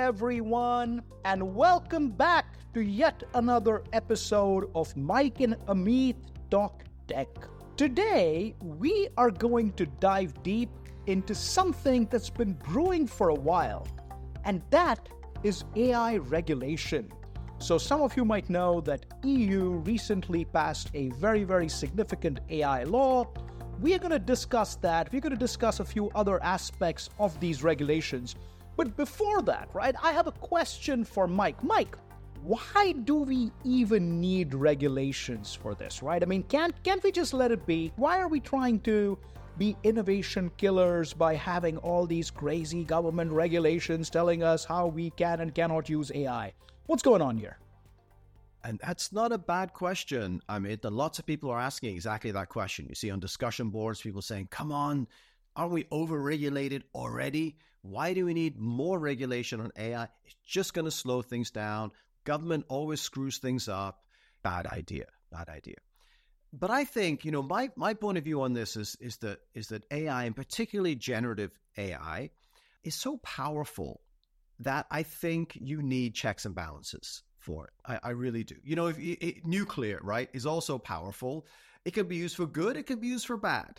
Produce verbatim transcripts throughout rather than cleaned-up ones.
everyone, and welcome back to yet another episode of Mike and Amit Talk Tech. Today, we are going to dive deep into something that's been brewing for a while, and that is A I regulation. So some of you might know that E U recently passed a very, very significant A I law. We are going to discuss that. We're going to discuss a few other aspects of these regulations. But before that, right, I have a question for Mike. Mike, why do we even need regulations for this, right? I mean, can't can't we just let it be? Why are we trying to be innovation killers by having all these crazy government regulations telling us how we can and cannot use A I? What's going on here? And that's not a bad question. I mean, lots of people are asking exactly that question. You see on discussion boards, people saying, come on, aren't we over-regulated already? Why do we need more regulation on A I? It's just going to slow things down. Government always screws things up. Bad idea, bad idea. But I think, you know, my, my point of view on this is, is, that, is that A I, and particularly generative A I, is so powerful that I think you need checks and balances for it. I, I really do. You know, if it, it, nuclear, right, is also powerful. It can be used for good. It can be used for bad.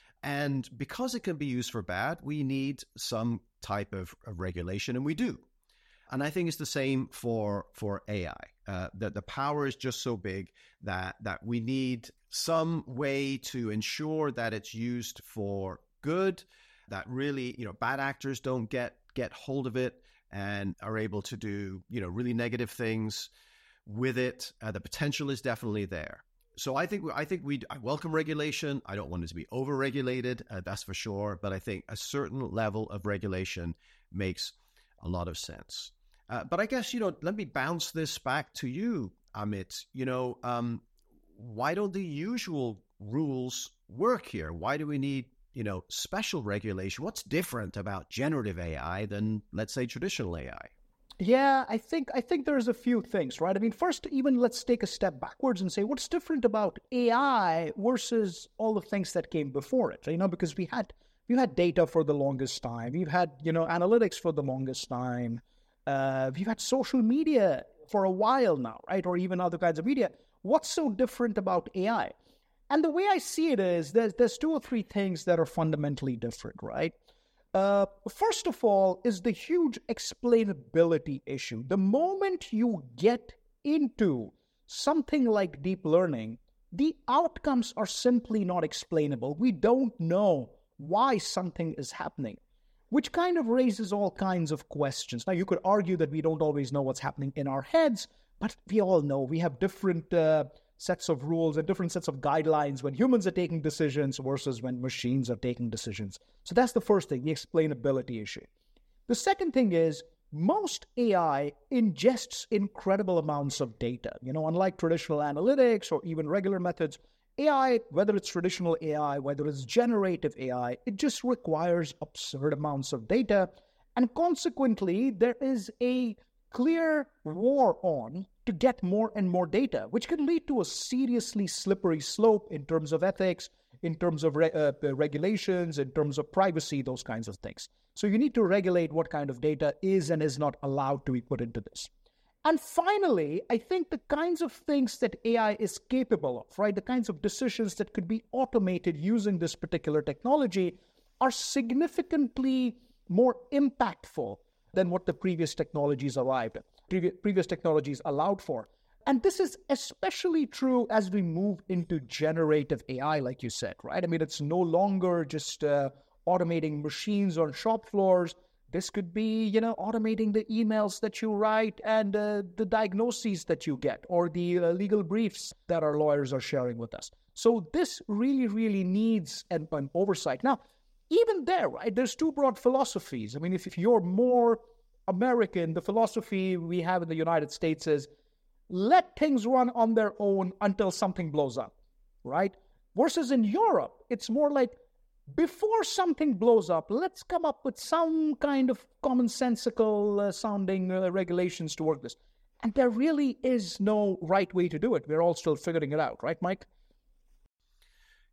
And because it can be used for bad, we need some type of, of regulation, and we do. And I think it's the same for for A I. Uh, that the power is just so big that that we need some way to ensure that it's used for good, that really, you know, bad actors don't get get hold of it and are able to do, you know, really negative things with it. Uh, the potential is definitely there. So I think I think we I welcome regulation. I don't want it to be over-regulated, uh, that's for sure. But I think a certain level of regulation makes a lot of sense. Uh, but I guess, you know, let me bounce this back to you, Amit. You know, um, why don't the usual rules work here? Why do we need, you know, special regulation? What's different about generative A I than, let's say, traditional A I? Yeah, I think I think there's a few things, right? I mean, first, even let's take a step backwards and say, what's different about A I versus all the things that came before it? You know, because we had we had data for the longest time, we've had, you know, analytics for the longest time, uh, we've had social media for a while now, right? Or even other kinds of media. What's so different about A I? And the way I see it is, there's there's two or three things that are fundamentally different, right? Uh, first of all is the huge explainability issue. The moment you get into something like deep learning, the outcomes are simply not explainable. We don't know why something is happening, which kind of raises all kinds of questions. Now, you could argue that we don't always know what's happening in our heads, but we all know we have different uh, sets of rules and different sets of guidelines when humans are taking decisions versus when machines are taking decisions. So that's the first thing, the explainability issue. The second thing is most A I ingests incredible amounts of data. You know, unlike traditional analytics or even regular methods, A I, whether it's traditional A I, whether it's generative A I, it just requires absurd amounts of data. And consequently, there is a clear war on to get more and more data, which can lead to a seriously slippery slope in terms of ethics, in terms of re- uh, regulations, in terms of privacy, those kinds of things. So you need to regulate what kind of data is and is not allowed to be put into this. And finally, I think the kinds of things that A I is capable of, right, the kinds of decisions that could be automated using this particular technology are significantly more impactful than what the previous technologies arrived at. previous technologies allowed for. And this is especially true as we move into generative A I, like you said, right? I mean, it's no longer just uh, automating machines on shop floors. This could be, you know, automating the emails that you write and uh, the diagnoses that you get or the uh, legal briefs that our lawyers are sharing with us. So this really, really needs an, an oversight. Now, even there, right, there's two broad philosophies. I mean, if, if you're more American, the philosophy we have in the United States is let things run on their own until something blows up, right? Versus in Europe, it's more like before something blows up, let's come up with some kind of commonsensical uh, sounding uh, regulations to work this. And there really is no right way to do it. We're all still figuring it out, right, Mike?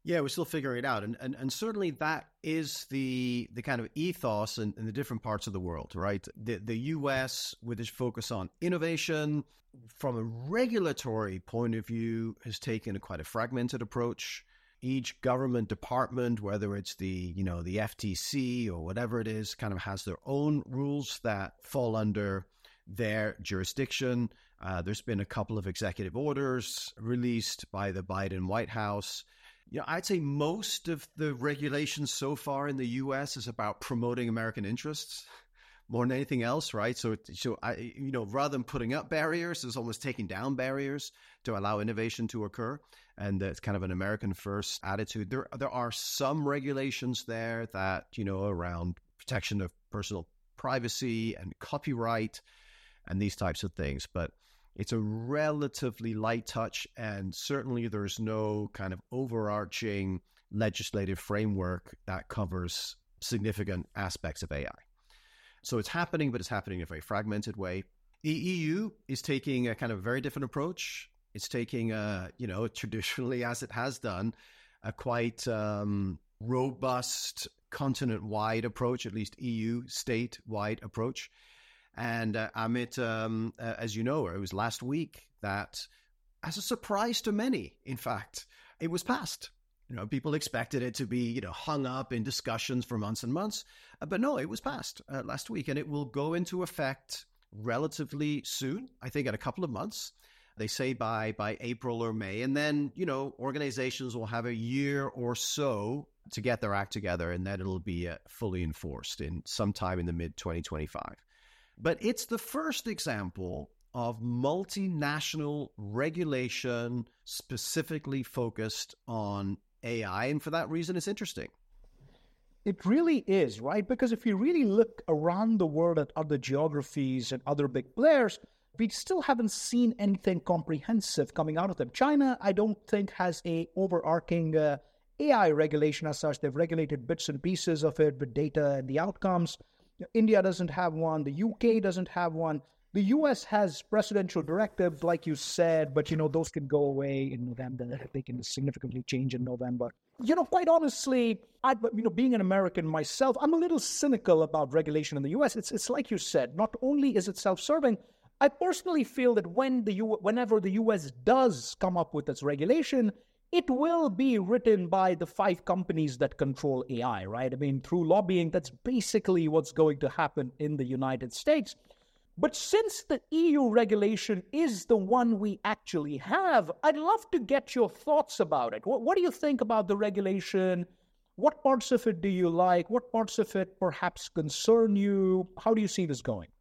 Yeah, we're still figuring it out. And and, and certainly that is the the kind of ethos in, in the different parts of the world, right? The the U S, with its focus on innovation, from a regulatory point of view, has taken a quite a fragmented approach. Each government department, whether it's the, you know, the F T C or whatever it is, kind of has their own rules that fall under their jurisdiction. Uh, there's been a couple of executive orders released by the Biden White House. You know, I'd say most of the regulations so far in the U S is about promoting American interests more than anything else, right? So, so I, you know, rather than putting up barriers, it's almost taking down barriers to allow innovation to occur. And it's kind of an American first attitude. There, there are some regulations there that, you know, around protection of personal privacy and copyright and these types of things. But it's a relatively light touch, and certainly there's no kind of overarching legislative framework that covers significant aspects of A I. So it's happening, but it's happening in a very fragmented way. The E U is taking a kind of very different approach. It's taking a, you know, traditionally, as it has done, a quite um, robust continent-wide approach, at least E U state-wide approach. And uh, Amit, um, uh, as you know, it was last week that, as a surprise to many, in fact, it was passed. You know, people expected it to be, you know, hung up in discussions for months and months, uh, but no, it was passed uh, last week, and it will go into effect relatively soon. I think in a couple of months. They say by by April or May, and then, you know, organizations will have a year or so to get their act together, and then it'll be uh, fully enforced in sometime in the mid twenty twenty-five. But it's the first example of multinational regulation specifically focused on A I. And for that reason, it's interesting. It really is, right? Because if you really look around the world at other geographies and other big players, we still haven't seen anything comprehensive coming out of them. China, I don't think, has a overarching uh, A I regulation as such. They've regulated bits and pieces of it with data and the outcomes. India doesn't have one. The U K doesn't have one. The U S has presidential directives, like you said, but, you know, those can go away in November. They can significantly change in November. You know, quite honestly, I, you know, being an American myself, I'm a little cynical about regulation in the U S. It's it's like you said, not only is it self-serving, I personally feel that when the U, whenever the U S does come up with its regulation, it will be written by the five companies that control A I, right? I mean, through lobbying, that's basically what's going to happen in the United States. But since the E U regulation is the one we actually have, I'd love to get your thoughts about it. What, what do you think about the regulation? What parts of it do you like? What parts of it perhaps concern you? How do you see this going?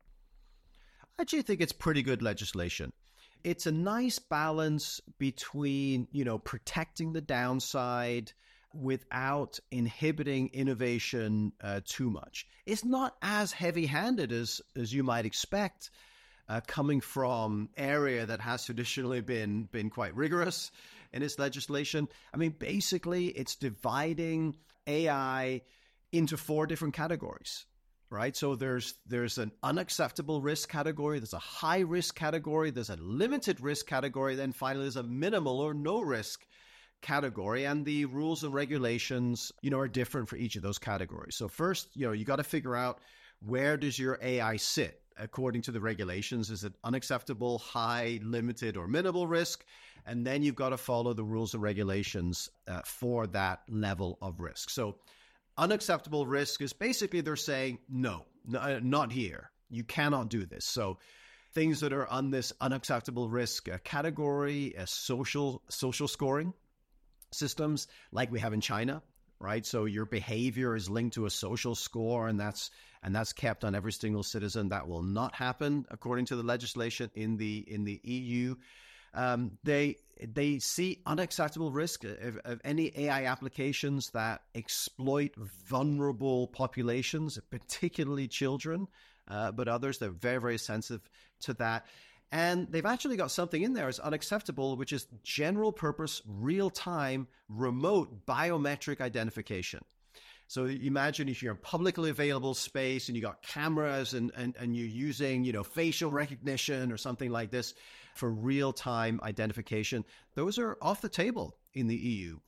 I actually think it's pretty good legislation. It's a nice balance between, you know, protecting the downside without inhibiting innovation uh, too much. It's not as heavy-handed as as you might expect, uh, coming from area that has traditionally been been quite rigorous in its legislation. I mean, basically, it's dividing A I into four different categories. Right. So there's there's an unacceptable risk category. There's a high risk category. There's a limited risk category. Then finally, there's a minimal or no risk category. And the rules and regulations, you know, are different for each of those categories. So first, you know, you got to figure out, where does your A I sit according to the regulations? Is it unacceptable, high, limited, or minimal risk? And then you've got to follow the rules and regulations uh, for that level of risk. So unacceptable risk is basically they're saying, no, no, not here. You cannot do this. So things that are on this unacceptable risk uh, category, uh, social social scoring systems like we have in China, right? So your behavior is linked to a social score, and that's and that's kept on every single citizen. That will not happen according to the legislation in the in the E U. Um, they they see unacceptable risk of, of any A I applications that exploit vulnerable populations, particularly children, uh, but others. They're very, very sensitive to that. And they've actually got something in there as unacceptable, which is general purpose, real-time, remote biometric identification. So imagine if you're in publicly available space and you got cameras and, and, and you're using, you know, facial recognition or something like this for real-time identification. Those are off the table in the E U.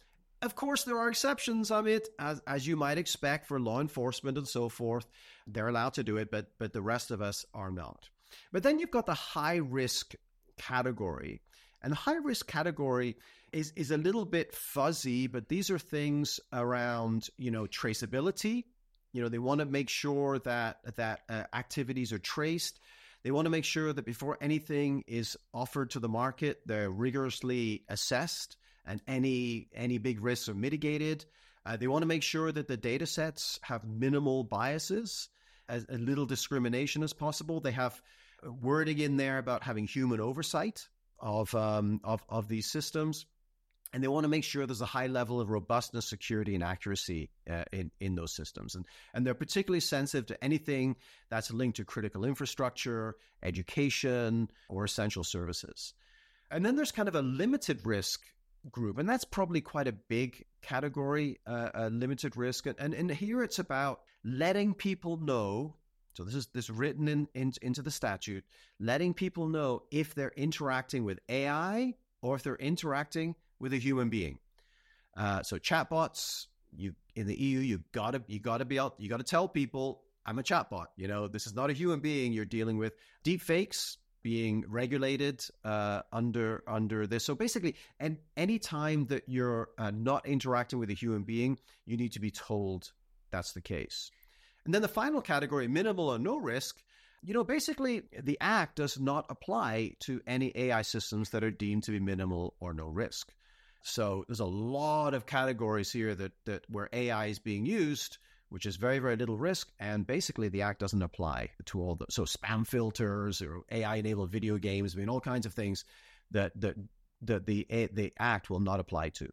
Of course, there are exceptions. I mean, as, as you might expect for law enforcement and so forth, they're allowed to do it, but but the rest of us are not. But then you've got the high risk category. And the high risk category is, is a little bit fuzzy, but these are things around, you know, traceability. You know, they want to make sure that that uh, activities are traced. They want to make sure that before anything is offered to the market, they're rigorously assessed and any any big risks are mitigated. Uh, they want to make sure that the data sets have minimal biases, as, as little discrimination as possible. They have wording in there about having human oversight of um, of of these systems, and they want to make sure there's a high level of robustness, security, and accuracy uh, in in those systems. And and they're particularly sensitive to anything that's linked to critical infrastructure, education, or essential services. And then there's kind of a limited risk group, and that's probably quite a big category, uh, a limited risk. And, and and here it's about letting people know. So this is this is written in, in into the statute, letting people know if they're interacting with A I or if they're interacting with a human being. Uh, so chatbots, you in the E U, you gotta you gotta be out, you gotta tell people, I'm a chatbot. You know, this is not a human being you're dealing with. Deep fakes being regulated uh, under under this. So basically, and any time that you're uh, not interacting with a human being, you need to be told that's the case. And then the final category, minimal or no risk, you know, basically the Act does not apply to any A I systems that are deemed to be minimal or no risk. So there's a lot of categories here that that where A I is being used, which is very, very little risk. And basically the Act doesn't apply to all the, so spam filters or A I-enabled video games, I mean, all kinds of things that, that, that the, the Act will not apply to.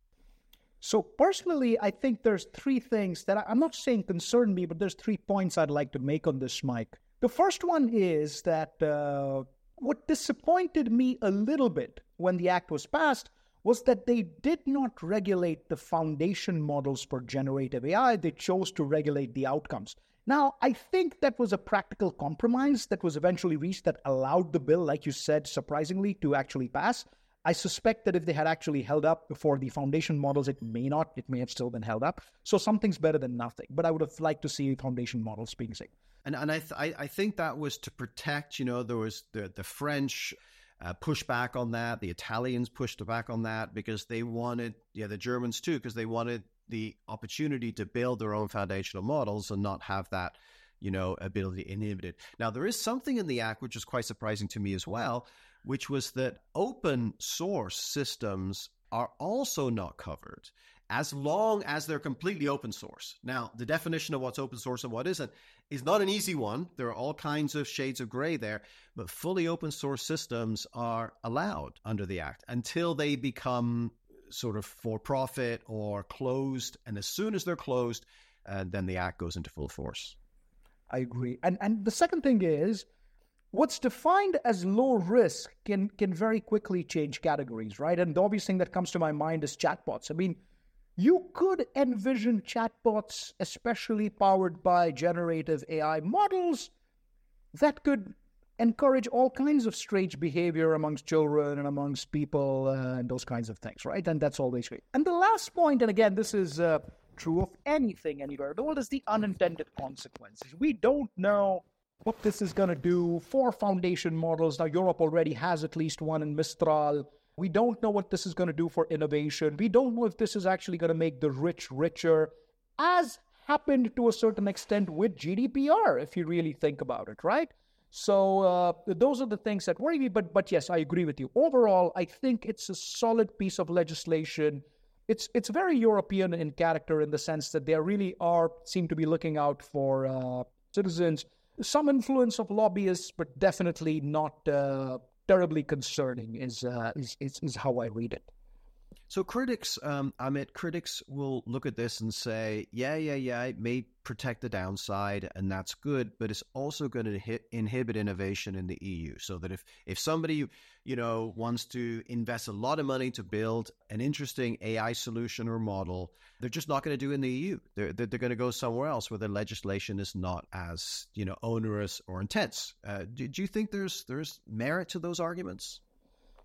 So personally, I think there's three things that I, I'm not saying concern me, but there's three points I'd like to make on this, Mike. The first one is that uh, what disappointed me a little bit when the Act was passed was that they did not regulate the foundation models for generative A I. They chose to regulate the outcomes. Now, I think that was a practical compromise that was eventually reached that allowed the bill, like you said, surprisingly, to actually pass. I suspect that if they had actually held up before the foundation models, it may not. It may have still been held up. So something's better than nothing. But I would have liked to see foundation models being saved. And and I th- I, I think that was to protect, you know, there was the, the French uh, pushed back on that. The Italians pushed back on that because they wanted, yeah, the Germans too, because they wanted the opportunity to build their own foundational models and not have that, you know, ability inhibited. Now, there is something in the Act which is quite surprising to me as well, which was that open source systems are also not covered as long as they're completely open source. Now, the definition of what's open source and what isn't is not an easy one. There are all kinds of shades of gray there, but fully open source systems are allowed under the Act until they become sort of for profit or closed. And as soon as they're closed, uh, then the Act goes into full force. I agree. And and the second thing is, what's defined as low risk can can very quickly change categories, right? And the obvious thing that comes to my mind is chatbots. I mean, you could envision chatbots, especially powered by generative A I models, that could encourage all kinds of strange behavior amongst children and amongst people uh, and those kinds of things, right? And that's always great. And the last point, and again, this is uh, true of anything anywhere in the world, is the unintended consequences. We don't know what this is going to do for foundation models. Now, Europe already has at least one in Mistral. We don't know what this is going to do for innovation. We don't know if this is actually going to make the rich richer, as happened to a certain extent with G D P R, if you really think about it, right? So uh, those are the things that worry me. But, but yes, I agree with you. Overall, I think it's a solid piece of legislation. It's it's very European in character in the sense that they really are seem to be looking out for uh, citizens. Some influence of lobbyists, but definitely not uh, terribly concerning is, uh, is, is is how I read it. So critics, um, Amit, critics will look at this and say, yeah, yeah, yeah, it may protect the downside, and that's good, but it's also going to hit, inhibit innovation in the E U. So that if, if somebody, you know, wants to invest a lot of money to build an interesting A I solution or model, they're just not going to do it in the E U. They're, they're, they're going to go somewhere else where the legislation is not as, you know, onerous or intense. Uh, do, do you think there's there's merit to those arguments?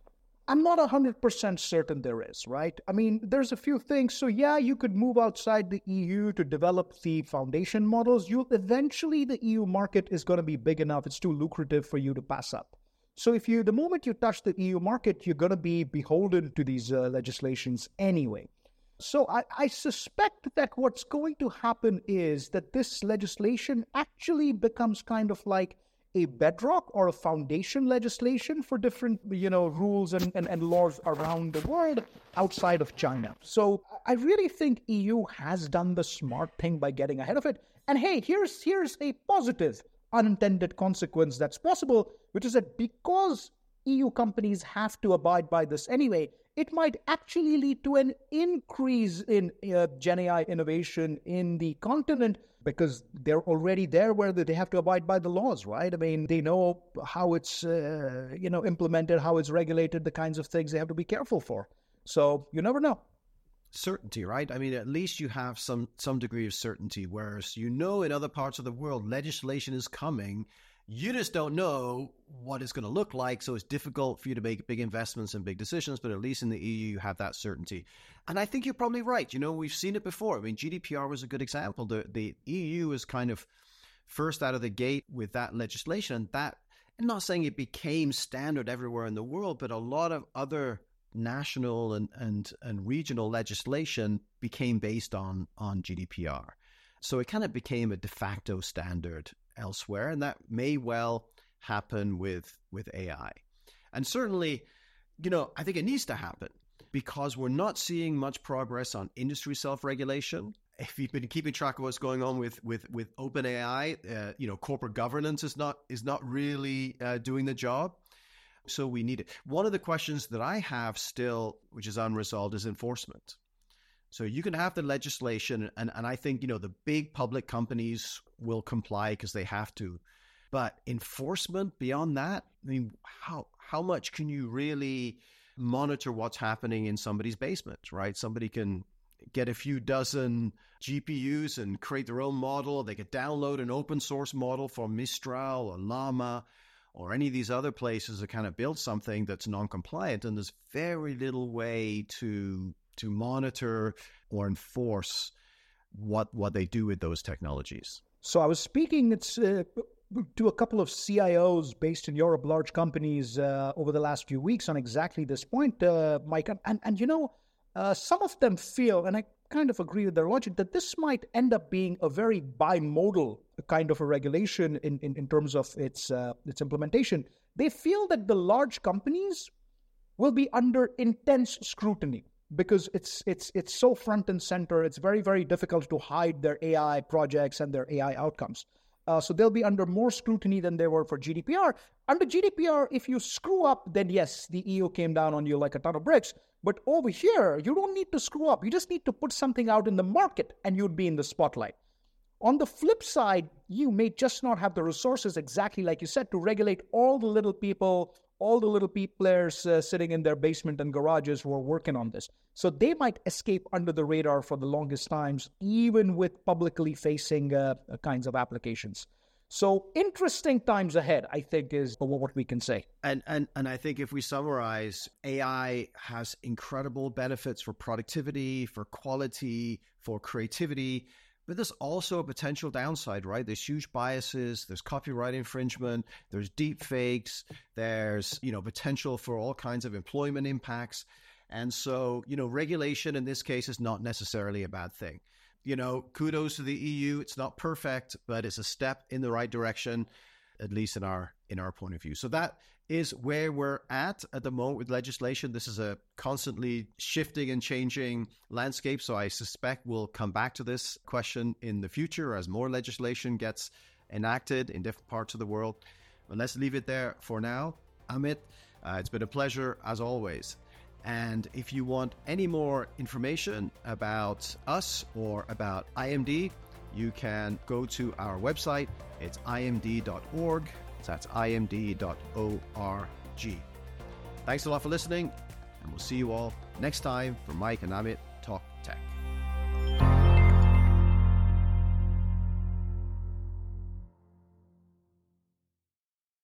I'm not one hundred percent certain there is, right? I mean, there's a few things. So yeah, you could move outside the E U to develop the foundation models. You eventually, the E U market is going to be big enough. It's too lucrative for you to pass up. So if you, the moment you touch the E U market, you're going to be beholden to these uh, legislations anyway. So I, I suspect that what's going to happen is that this legislation actually becomes kind of like a bedrock or a foundation legislation for different, you know, rules and, and, and laws around the world outside of China. So I really think E U has done the smart thing by getting ahead of it. And hey, here's here's a positive unintended consequence that's possible, which is that because E U companies have to abide by this anyway, it might actually lead to an increase in uh, Gen A I innovation in the continent, because they're already there where they have to abide by the laws, right? I mean, they know how it's, uh, you know, implemented, how it's regulated, the kinds of things they have to be careful for. So you never know. Certainty, right? I mean, at least you have some some degree of certainty, whereas you know in other parts of the world, legislation is coming. You just don't know what it's going to look like, so it's difficult for you to make big investments and big decisions, but at least in the E U, you have that certainty. And I think you're probably right. You know, we've seen it before. I mean, G D P R was a good example. The, the E U is kind of first out of the gate with that legislation. And that, I'm not saying it became standard everywhere in the world, but a lot of other national and, and, and regional legislation became based on, on G D P R. So it kind of became a de facto standard elsewhere, and that may well happen with with A I. And certainly, you know, I think it needs to happen because we're not seeing much progress on industry self-regulation. If you've been keeping track of what's going on with with with OpenAI, uh, you know, corporate governance is not is not really uh, doing the job. So we need it. One of the questions that I have still, which is unresolved, is enforcement. So you can have the legislation, and, and I think, you know, the big public companies will comply because they have to. But enforcement beyond that, I mean, how how much can you really monitor what's happening in somebody's basement, right? Somebody can get a few dozen G P Us and create their own model. They could download an open source model from Mistral or Llama or any of these other places that kind of build something that's non-compliant. And there's very little way to to monitor or enforce what what they do with those technologies. So I was speaking it's, uh, to a couple of C I Os based in Europe, large companies, uh, over the last few weeks on exactly this point, uh, Mike. And, and you know, uh, some of them feel, and I kind of agree with their logic, that this might end up being a very bimodal kind of a regulation in, in, in terms of its uh, its implementation. They feel that the large companies will be under intense scrutiny, because it's it's it's so front and center. It's very, very difficult to hide their A I projects and their A I outcomes. Uh, so they'll be under more scrutiny than they were for G D P R. Under G D P R, if you screw up, then yes, the E U came down on you like a ton of bricks. But over here, you don't need to screw up. You just need to put something out in the market and you'd be in the spotlight. On the flip side, you may just not have the resources, exactly like you said, to regulate all the little people, all the little peeplers uh, sitting in their basement and garages who are working on this. So they might escape under the radar for the longest times, even with publicly facing uh, kinds of applications. So interesting times ahead, I think, is what we can say. And and and I think if we summarize, A I has incredible benefits for productivity, for quality, for creativity. But there's also a potential downside, right? There's huge biases, there's copyright infringement, there's deep fakes, there's, you know, potential for all kinds of employment impacts. And so, you know, regulation in this case is not necessarily a bad thing. You know, kudos to the E U. It's not perfect, but it's a step in the right direction, at least in our in our point of view. So that is where we're at at the moment with legislation. This is a constantly shifting and changing landscape. So I suspect we'll come back to this question in the future as more legislation gets enacted in different parts of the world. But let's leave it there for now. Amit, uh, it's been a pleasure as always. And if you want any more information about us or about I M D, you can go to our website. It's I M D dot org. So that's I M D dot org. Thanks a lot for listening, and we'll see you all next time. For Mike and Amit,